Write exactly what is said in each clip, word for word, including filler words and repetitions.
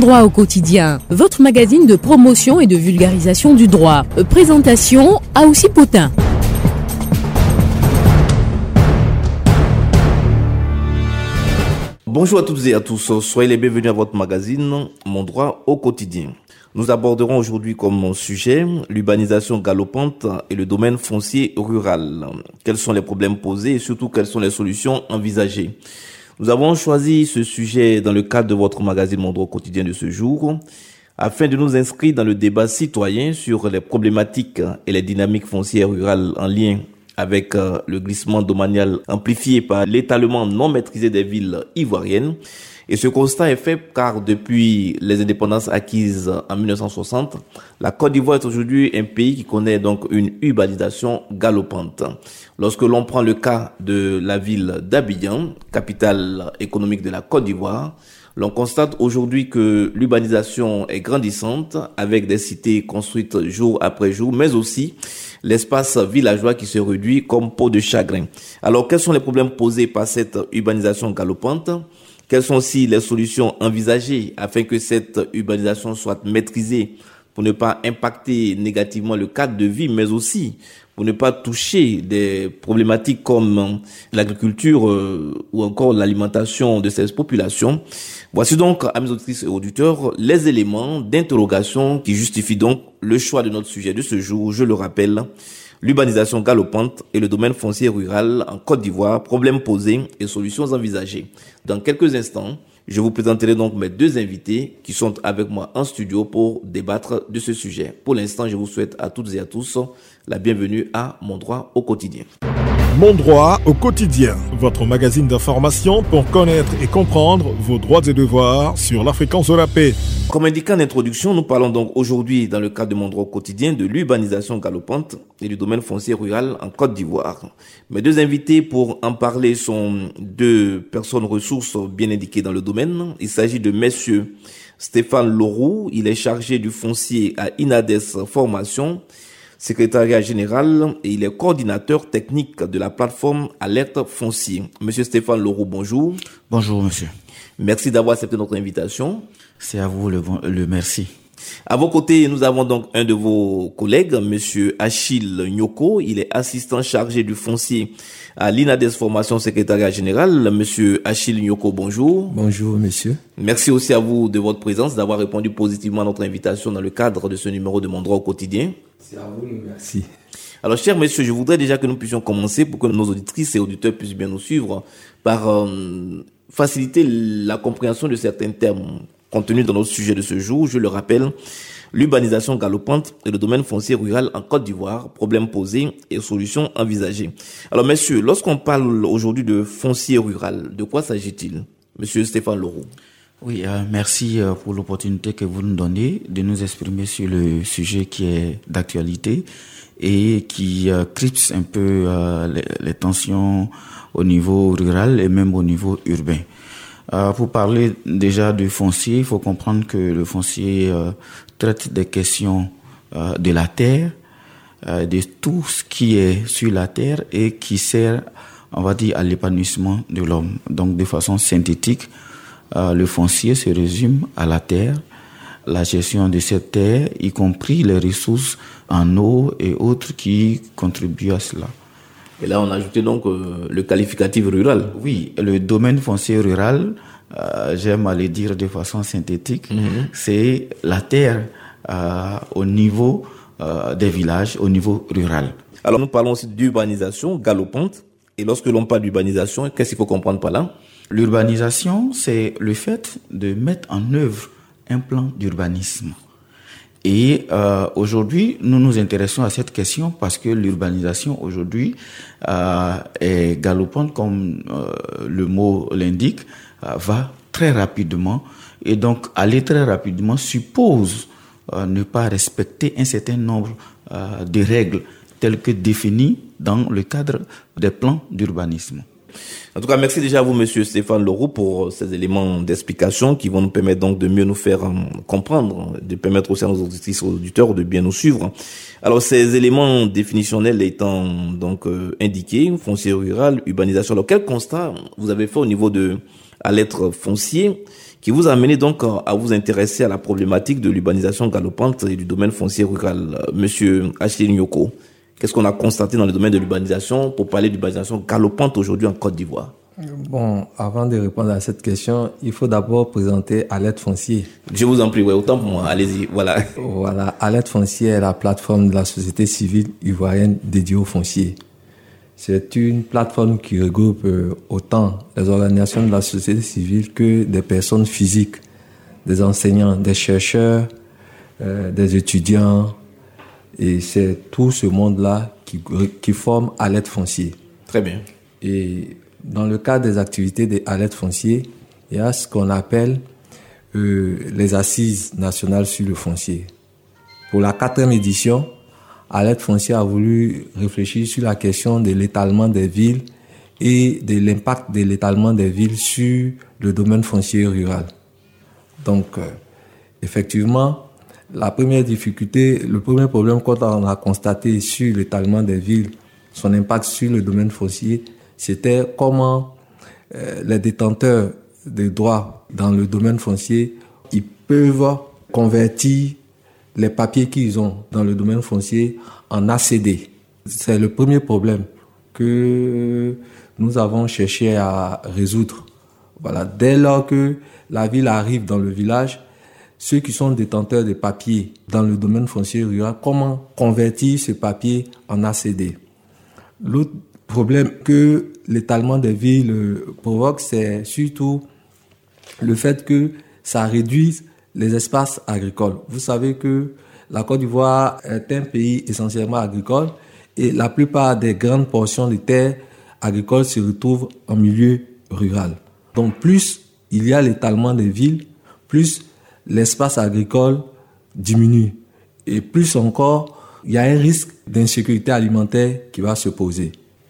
Droit au quotidien, votre magazine de promotion et de vulgarisation du droit. Présentation Aoussi Potin. Bonjour à toutes et à tous, soyez les bienvenus à votre magazine Mon Droit au quotidien. Nous aborderons aujourd'hui comme sujet l'urbanisation galopante et le domaine foncier rural. Quels sont les problèmes posés et surtout quelles sont les solutions envisagées? Nous avons choisi ce sujet dans le cadre de votre magazine Mon Droit au quotidien de ce jour afin de nous inscrire dans le débat citoyen sur les problématiques et les dynamiques foncières rurales en lien avec euh, le glissement domanial amplifié par l'étalement non maîtrisé des villes ivoiriennes. Et ce constat est fait car depuis les indépendances acquises en mille neuf cent soixante, la Côte d'Ivoire est aujourd'hui un pays qui connaît donc une urbanisation galopante. Lorsque l'on prend le cas de la ville d'Abidjan, capitale économique de la Côte d'Ivoire, l'on constate aujourd'hui que l'urbanisation est grandissante avec des cités construites jour après jour, mais aussi l'espace villageois qui se réduit comme peau de chagrin. Alors, quels sont les problèmes posés par cette urbanisation galopante ? Quelles sont aussi les solutions envisagées afin que cette urbanisation soit maîtrisée pour ne pas impacter négativement le cadre de vie, mais aussi pour ne pas toucher des problématiques comme l'agriculture euh, ou encore l'alimentation de ces populations? Voici donc, amis auditrices et auditeurs, les éléments d'interrogation qui justifient donc le choix de notre sujet de ce jour. Je le rappelle, l'urbanisation galopante et le domaine foncier rural en Côte d'Ivoire, problèmes posés et solutions envisagées. Dans quelques instants, je vous présenterai donc mes deux invités qui sont avec moi en studio pour débattre de ce sujet. Pour l'instant, je vous souhaite à toutes et à tous la bienvenue à Mon Droit au quotidien. Mon Droit au quotidien, votre magazine d'information pour connaître et comprendre vos droits et devoirs sur la fréquence de la paix. Comme indiqué en introduction, nous parlons donc aujourd'hui dans le cadre de Mon Droit au quotidien de l'urbanisation galopante et du domaine foncier rural en Côte d'Ivoire. Mes deux invités pour en parler sont deux personnes ressources bien indiquées dans le domaine. Il s'agit de messieurs Stéphane Leroux, il est chargé du foncier à Inades Formation, secrétariat général, et il est coordinateur technique de la plateforme Alerte Foncier. Monsieur Stéphane Leroux, bonjour. Bonjour, monsieur. Merci d'avoir accepté notre invitation. C'est à vous le, le merci. À vos côtés, nous avons donc un de vos collègues, monsieur Achille Nyoko. Il est assistant chargé du foncier à l'Inades Formation, secrétariat général. Monsieur Achille Nyoko, bonjour. Bonjour, monsieur. Merci aussi à vous de votre présence, d'avoir répondu positivement à notre invitation dans le cadre de ce numéro de Mon Droit au quotidien. C'est à vous, merci. Alors, chers messieurs, je voudrais déjà que nous puissions commencer pour que nos auditrices et auditeurs puissent bien nous suivre par euh, faciliter la compréhension de certains termes contenus dans notre sujet de ce jour. Je le rappelle, l'urbanisation galopante et le domaine foncier rural en Côte d'Ivoire, problèmes posés et solutions envisagées. Alors, messieurs, lorsqu'on parle aujourd'hui de foncier rural, de quoi s'agit-il? Monsieur Stéphane Leroux. Oui, euh, merci euh, pour l'opportunité que vous nous donnez de nous exprimer sur le sujet qui est d'actualité et qui euh, crispe un peu euh, les, les tensions au niveau rural et même au niveau urbain. Euh, pour parler déjà du foncier, il faut comprendre que le foncier euh, traite des questions euh, de la terre, euh, de tout ce qui est sur la terre et qui sert, on va dire, à l'épanouissement de l'homme. Donc, de façon synthétique, Euh, le foncier se résume à la terre, la gestion de cette terre, y compris les ressources en eau et autres qui contribuent à cela. Et là, on a ajouté donc euh, le qualificatif rural. Oui, le domaine foncier rural, euh, j'aime à le dire de façon synthétique, mm-hmm. c'est la terre euh, au niveau euh, des villages, au niveau rural. Alors, nous parlons aussi d'urbanisation galopante. Et lorsque l'on parle d'urbanisation, qu'est-ce qu'il faut comprendre par là? L'urbanisation, c'est le fait de mettre en œuvre un plan d'urbanisme. Et euh, aujourd'hui, nous nous intéressons à cette question parce que l'urbanisation aujourd'hui euh, est galopante, comme euh, le mot l'indique, euh, va très rapidement. Et donc, aller très rapidement suppose euh, ne pas respecter un certain nombre euh, de règles telles que définies dans le cadre des plans d'urbanisme. En tout cas, merci déjà à vous, monsieur Stéphane Leroux, pour ces éléments d'explication qui vont nous permettre donc de mieux nous faire euh, comprendre, de permettre aussi à nos auditrices et auditeurs de bien nous suivre. Alors, ces éléments définitionnels étant donc euh, indiqués, foncier rural, urbanisation. Alors, quel constat vous avez fait au niveau de à l'être foncier qui vous a amené donc à vous intéresser à la problématique de l'urbanisation galopante et du domaine foncier rural. Monsieur Achille Nyoko, qu'est-ce qu'on a constaté dans le domaine de l'urbanisation pour parler d'urbanisation galopante aujourd'hui en Côte d'Ivoire? Bon, avant de répondre à cette question, il faut d'abord présenter Alerte Foncier. Je vous en prie, ouais, autant pour moi, allez-y, voilà. Voilà, Alerte Foncier est la plateforme de la société civile ivoirienne dédiée au foncier. C'est une plateforme qui regroupe euh, autant les organisations de la société civile que des personnes physiques, des enseignants, des chercheurs, euh, des étudiants. Et c'est tout ce monde-là qui, qui forme Alerte Foncier. Très bien. Et dans le cadre des activités des Alerte Foncier, il y a ce qu'on appelle euh, les assises nationales sur le foncier. Pour la quatrième édition, Alerte Foncier a voulu réfléchir sur la question de l'étalement des villes et de l'impact de l'étalement des villes sur le domaine foncier rural. Donc, euh, effectivement, la première difficulté, le premier problème qu'on a constaté sur l'étalement des villes, son impact sur le domaine foncier, c'était comment euh, les détenteurs de droits dans le domaine foncier, ils peuvent convertir les papiers qu'ils ont dans le domaine foncier en A C D. C'est le premier problème que nous avons cherché à résoudre. Voilà, dès lors que la ville arrive dans le village, ceux qui sont détenteurs de papiers dans le domaine foncier rural, comment convertir ce papier en A C D? L'autre problème que l'étalement des villes provoque, c'est surtout le fait que ça réduise les espaces agricoles. Vous savez que la Côte d'Ivoire est un pays essentiellement agricole et la plupart des grandes portions de terres agricoles se retrouvent en milieu rural. Donc plus il y a l'étalement des villes, plus l'espace agricole diminue. Et plus encore, il y a un risque d'insécurité alimentaire qui va se poser.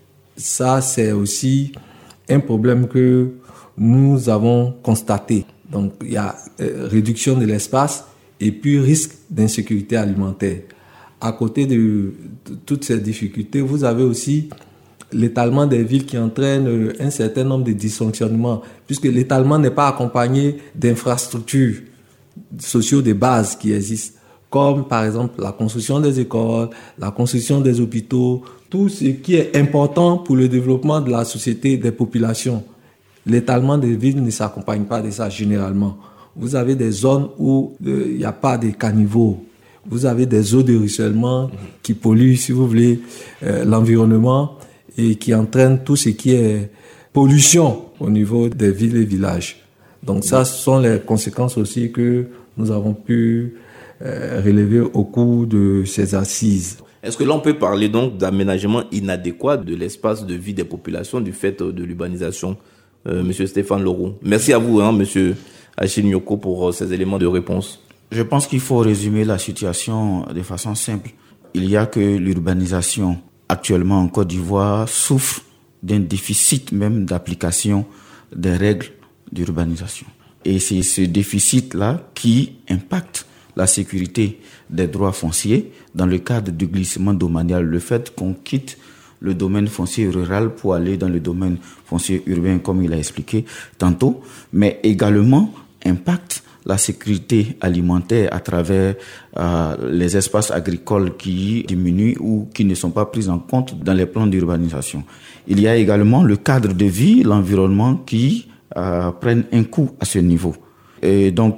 Ça, c'est aussi un problème que nous avons constaté. Donc, il y a euh, réduction de l'espace et puis risque d'insécurité alimentaire. À côté de, de toutes ces difficultés, vous avez aussi l'étalement des villes qui entraîne un certain nombre de dysfonctionnements, puisque l'étalement n'est pas accompagné d'infrastructures sociaux de base qui existent, comme par exemple la construction des écoles, la construction des hôpitaux, tout ce qui est important pour le développement de la société, des populations. L'étalement des villes ne s'accompagne pas de ça généralement. Vous avez des zones où euh, il n'y a pas de caniveaux. Vous avez des eaux de ruissellement qui polluent, si vous voulez, euh, l'environnement et qui entraînent tout ce qui est pollution au niveau des villes et villages. Donc ça, ce sont les conséquences aussi que nous avons pu euh, relever au cours de ces assises. Est-ce que là, on peut parler donc d'aménagement inadéquat de l'espace de vie des populations du fait de l'urbanisation, euh, Monsieur Stéphane Leroux? Merci à vous, hein, Monsieur Achille Nyoko, pour euh, ces éléments de réponse. Je pense qu'il faut résumer la situation de façon simple. Il y a que l'urbanisation actuellement en Côte d'Ivoire souffre d'un déficit même d'application des règles d'urbanisation. Et c'est ce déficit-là qui impacte la sécurité des droits fonciers dans le cadre du glissement domanial. Le fait qu'on quitte le domaine foncier rural pour aller dans le domaine foncier urbain, comme il a expliqué tantôt, mais également impacte la sécurité alimentaire à travers euh, les espaces agricoles qui diminuent ou qui ne sont pas pris en compte dans les plans d'urbanisation. Il y a également le cadre de vie, l'environnement qui euh, prennent un coup à ce niveau. Et donc,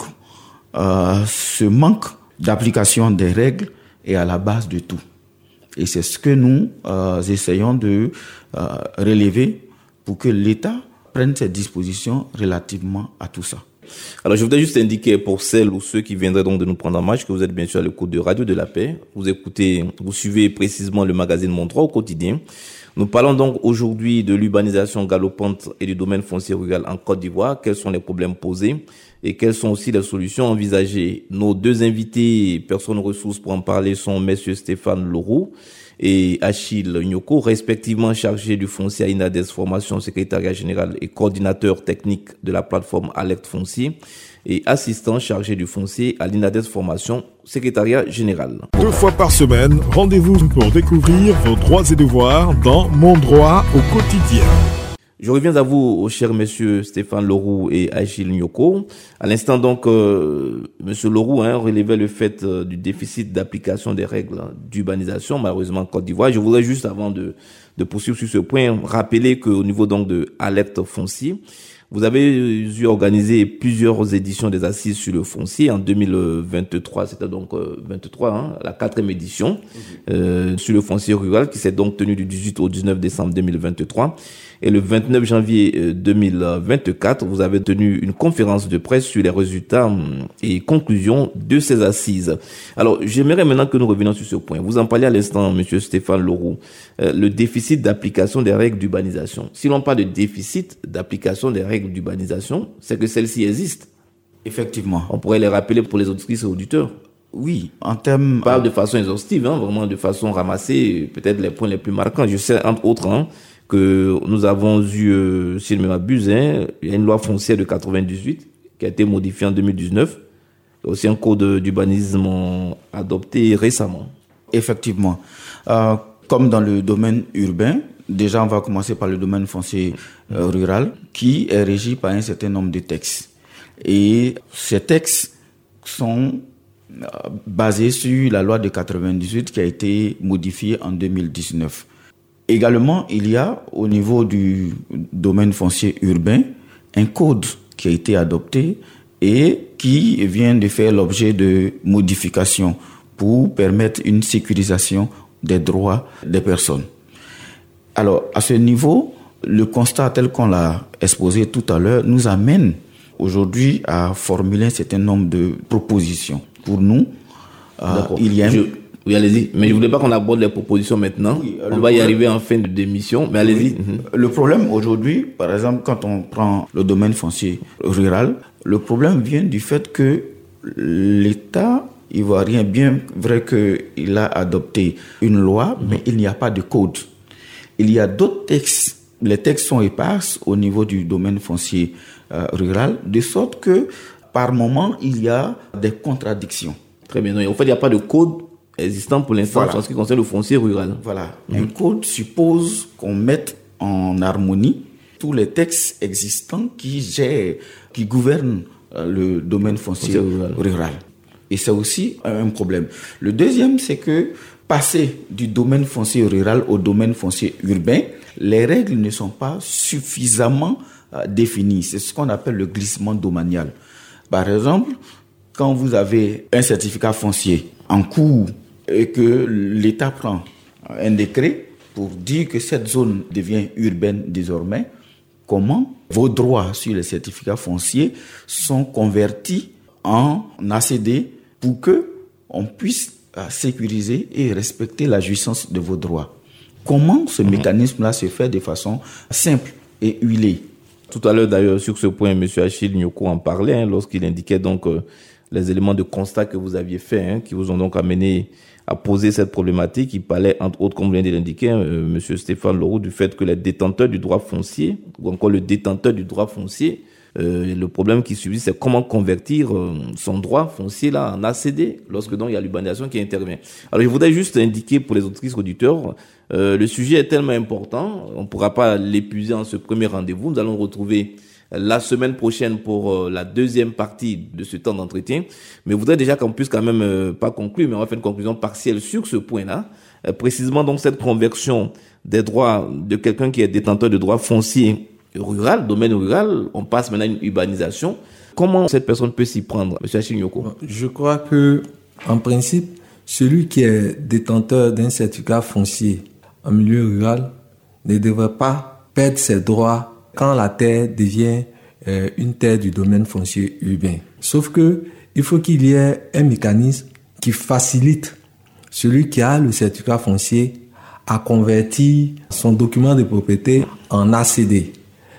euh, ce manque d'application des règles est à la base de tout. Et c'est ce que nous euh, essayons de euh, relever pour que l'État prenne ses dispositions relativement à tout ça. Alors, je voudrais juste indiquer pour celles ou ceux qui viendraient donc de nous prendre en marche que vous êtes bien sûr à l'écoute de Radio de la Paix. Vous écoutez, vous suivez précisément le magazine Mon Droit au quotidien. Nous parlons donc aujourd'hui de l'urbanisation galopante et du domaine foncier rural en Côte d'Ivoire. Quels sont les problèmes posés et quelles sont aussi les solutions envisagées? Nos deux invités, personnes ressources pour en parler, sont messieurs Stéphane Leroux et Achille Nyoko, respectivement chargés du foncier à INADES Formation, secrétariat général et coordinateur technique de la plateforme Alerte Foncier, et assistant chargé du foncier à l'INADES Formation, secrétariat général. Deux fois par semaine, rendez-vous pour découvrir vos droits et devoirs dans Mon Droit au quotidien. Je reviens à vous, chers messieurs Stéphane Leroux et Achille Nyoko. À l'instant, donc, euh, monsieur Leroux hein, relevait le fait euh, du déficit d'application des règles d'urbanisation, malheureusement en Côte d'Ivoire. Je voudrais juste, avant de, de poursuivre sur ce point, rappeler qu'au niveau donc de Alerte Foncier, vous avez eu organisé plusieurs éditions des assises sur le foncier en deux mille vingt-trois, c'était donc euh, vingt-trois, hein, la quatrième édition euh, sur le foncier rural qui s'est donc tenue du dix-huit au dix-neuf décembre deux mille vingt-trois. Et le vingt-neuf janvier deux mille vingt-quatre, vous avez tenu une conférence de presse sur les résultats et conclusions de ces assises. Alors, j'aimerais maintenant que nous revenions sur ce point. Vous en parliez à l'instant, monsieur Stéphane Leroux, euh, le déficit d'application des règles d'urbanisation. Si l'on parle de déficit d'application des règles d'urbanisation, c'est que celles-ci existent. Effectivement. On pourrait les rappeler pour les auditrices et auditeurs. Oui, en termes... On parle de façon exhaustive, hein, vraiment de façon ramassée, peut-être les points les plus marquants. Je sais, entre autres, hein, que nous avons eu, euh, si je ne m'abuse, hein, il y a une loi foncière de quatre-vingt-dix-huit qui a été modifiée en deux mille dix-neuf. Il y a aussi un code d'urbanisme adopté récemment. Effectivement. Euh, comme dans le domaine urbain, déjà on va commencer par le domaine foncier euh, rural qui est régi par un certain nombre de textes. Et ces textes sont euh, basés sur la loi de quatre-vingt-dix-huit qui a été modifiée en deux mille dix-neuf. Également, il y a au niveau du domaine foncier urbain un code qui a été adopté et qui vient de faire l'objet de modifications pour permettre une sécurisation des droits des personnes. Alors, à ce niveau, le constat tel qu'on l'a exposé tout à l'heure nous amène aujourd'hui à formuler un certain nombre de propositions. Pour nous, euh, il y a... Je... Oui, allez-y. Mais je ne voulais pas qu'on aborde les propositions maintenant. Oui, on va problème, y arriver en fin de démission, mais allez-y. Oui. Le problème aujourd'hui, par exemple, quand on prend le domaine foncier rural, le problème vient du fait que l'État ivoirien, bien vrai qu'il a adopté une loi, mmh. mais il n'y a pas de code. Il y a d'autres textes. Les textes sont épars au niveau du domaine foncier euh, rural, de sorte que, par moment, il y a des contradictions. Très bien. En fait, il n'y a pas de code existant pour l'instant voilà. en ce qui concerne le foncier rural. Voilà. Mmh. Un code suppose qu'on mette en harmonie tous les textes existants qui gèrent, qui gouvernent euh, le domaine foncier, foncier rural. rural. Et c'est aussi un problème. Le deuxième, c'est que passer du domaine foncier rural au domaine foncier urbain, les règles ne sont pas suffisamment euh, définies. C'est ce qu'on appelle le glissement domanial. Par exemple, quand vous avez un certificat foncier en cours et que l'État prend un décret pour dire que cette zone devient urbaine désormais, comment vos droits sur les certificats fonciers sont convertis en A C D pour que on puisse sécuriser et respecter la jouissance de vos droits. Comment ce mmh. mécanisme-là se fait de façon simple et huilée? Tout à l'heure, d'ailleurs, sur ce point, M. Achille Nyoko en parlait, hein, lorsqu'il indiquait donc euh, les éléments de constat que vous aviez faits, hein, qui vous ont donc amené à poser cette problématique. Il parlait, entre autres, comme vient de l'indiquer, hein, euh, M. Stéphane Leroux, du fait que les détenteurs du droit foncier, ou encore le détenteur du droit foncier, Euh, le problème qui subsiste, c'est comment convertir euh, son droit foncier là en A C D lorsque donc il y a l'urbanisation qui intervient. Alors je voudrais juste indiquer pour les auditrices auditeurs, euh, le sujet est tellement important, on ne pourra pas l'épuiser en ce premier rendez-vous. Nous allons retrouver la semaine prochaine pour euh, la deuxième partie de ce temps d'entretien. Mais je voudrais déjà qu'on puisse quand même euh, pas conclure, mais on va faire une conclusion partielle sur ce point-là. Euh, précisément donc cette conversion des droits de quelqu'un qui est détenteur de droits fonciers rural, domaine rural, on passe maintenant à une urbanisation. Comment cette personne peut s'y prendre, M. Achille Nyoko? Je crois que, en principe, celui qui est détenteur d'un certificat foncier en milieu rural ne devrait pas perdre ses droits quand la terre devient euh, une terre du domaine foncier urbain. Sauf que il faut qu'il y ait un mécanisme qui facilite celui qui a le certificat foncier à convertir son document de propriété en A C D.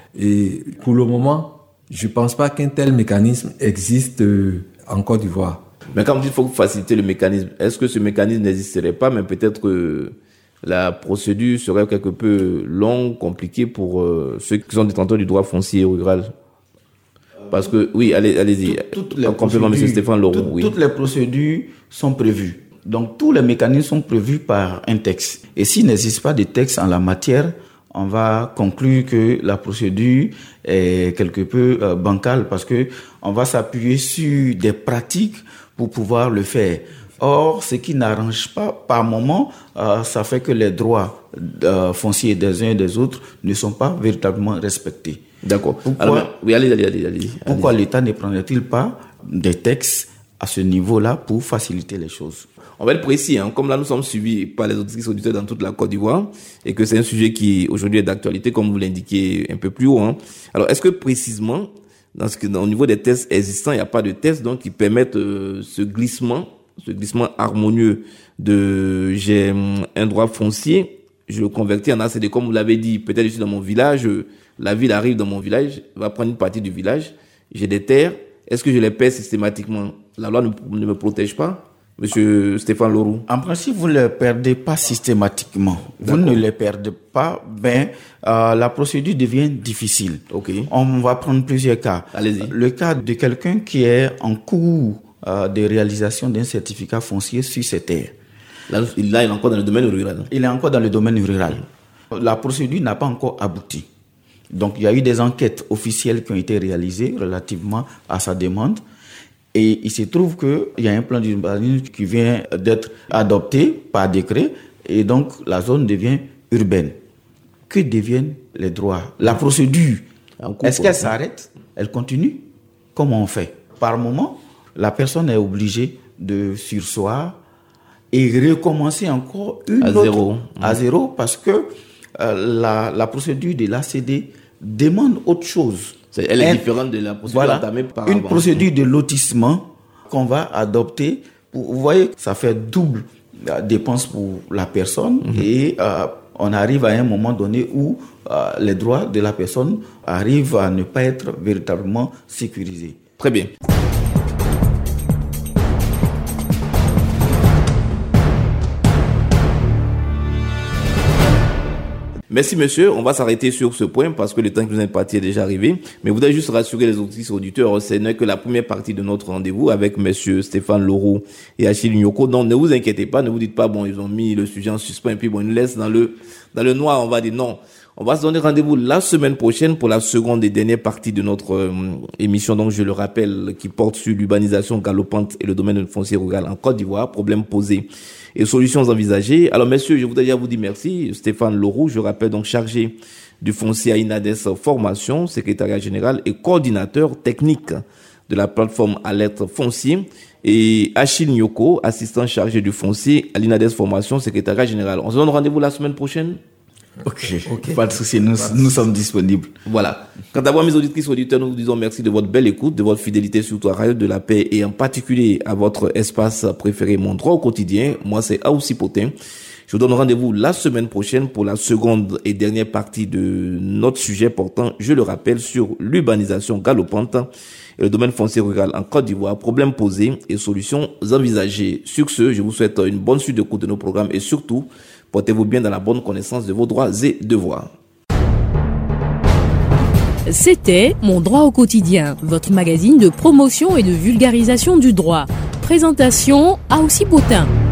Et pour le moment, je ne pense pas qu'un tel mécanisme existe en Côte d'Ivoire. Mais quand il faut faciliter le mécanisme, est-ce que ce mécanisme n'existerait pas, mais peut-être que la procédure serait quelque peu longue, compliquée pour euh, ceux qui sont détenteurs du droit foncier rural? Parce que, oui, allez, allez-y. Toutes les en complément, M. Stéphane Leroux, tout, oui. Toutes les procédures sont prévues. Donc, tous les mécanismes sont prévus par un texte. Et s'il n'existe pas de texte en la matière, on va conclure que la procédure est quelque peu euh, bancale parce que on va s'appuyer sur des pratiques pour pouvoir le faire. Or, ce qui n'arrange pas, par moment, euh, ça fait que les droits euh, fonciers des uns et des autres ne sont pas véritablement respectés. D'accord. Pourquoi, Alors, oui, allez, allez, allez, allez. Pourquoi allez. l'État ne prendrait-il pas des textes à ce niveau-là pour faciliter les choses? On va être précis, hein. Comme là nous sommes suivis par les auditrices auditeurs dans toute la Côte d'Ivoire et que c'est un sujet qui aujourd'hui est d'actualité, comme vous l'indiquez un peu plus haut. Hein. Alors, est-ce que précisément, dans ce que, dans, au niveau des tests existants, il n'y a pas de tests donc qui permettent euh, ce glissement, ce glissement harmonieux de j'ai un droit foncier, je le convertis en A C D, comme vous l'avez dit. Peut-être je suis dans mon village, la ville arrive dans mon village, va prendre une partie du village, j'ai des terres. Est-ce que je les perds systématiquement? La loi ne, ne me protège pas? Monsieur Stéphane Leroux. En principe, vous ne les perdez pas systématiquement. Vous D'accord. ne les perdez pas, ben, euh, la procédure devient difficile. Okay. On va prendre plusieurs cas. Allez-y. Le cas de quelqu'un qui est en cours euh, de réalisation d'un certificat foncier sur ses terres. Là, là, il est encore dans le domaine rural. Il est encore dans le domaine rural. La procédure n'a pas encore abouti. Donc, il y a eu des enquêtes officielles qui ont été réalisées relativement à sa demande. Et il se trouve qu'il y a un plan d'urbanisme qui vient d'être adopté par décret et donc la zone devient urbaine. Que deviennent les droits? La procédure, est-ce qu'elle s'arrête? Elle continue? Comment on fait? Par moment, la personne est obligée de surseoir et recommencer encore une à autre zéro. à zéro parce que euh, la, la procédure de l'A C D demande autre chose. Elle est différente de la procédure voilà, entamée par une avant. procédure de lotissement qu'on va adopter. Pour, vous voyez, ça fait double euh, dépense pour la personne mm-hmm. et euh, on arrive à un moment donné où euh, les droits de la personne arrivent à ne pas être véritablement sécurisés. Très bien. Merci monsieur, on va s'arrêter sur ce point parce que le temps qui nous est imparti est déjà arrivé. Mais je voudrais juste rassurer les auditrices et auditeurs, ce n'est que la première partie de notre rendez-vous avec monsieur Stéphane Leroux et Achille Nyoko. Donc ne vous inquiétez pas, ne vous dites pas bon ils ont mis le sujet en suspens et puis bon ils nous laissent dans le dans le noir. On va dire non. On va se donner rendez-vous la semaine prochaine pour la seconde et dernière partie de notre euh, émission. Donc je le rappelle, qui porte sur l'urbanisation galopante et le domaine foncier rural en Côte d'Ivoire, problèmes posés et solutions envisagées. Alors messieurs, je voudrais déjà vous dire merci. Stéphane Leroux, je rappelle donc chargé du foncier à INADES Formation, secrétariat général et coordinateur technique de la plateforme Alerte Foncier, et Achille Nyoko, assistant chargé du foncier à l'INADES Formation, secrétariat général. On se donne rendez-vous la semaine prochaine. Ok, okay. Pas de souci, nous, nous sommes disponibles. Voilà. Quant à vous, mes auditrices et auditeurs, nous vous disons merci de votre belle écoute, de votre fidélité surtout à Radio de la Paix et en particulier à votre espace préféré, Mon Droit au Quotidien. Moi, c'est Aoussi Potin. Je vous donne rendez-vous la semaine prochaine pour la seconde et dernière partie de notre sujet portant, je le rappelle, sur l'urbanisation galopante et le domaine foncier rural en Côte d'Ivoire, problèmes posés et solutions envisagées. Sur ce, je vous souhaite une bonne suite de cours de nos programmes et surtout, portez-vous bien dans la bonne connaissance de vos droits et devoirs. C'était Mon Droit au Quotidien, votre magazine de promotion et de vulgarisation du droit. Présentation Aoussi Potin.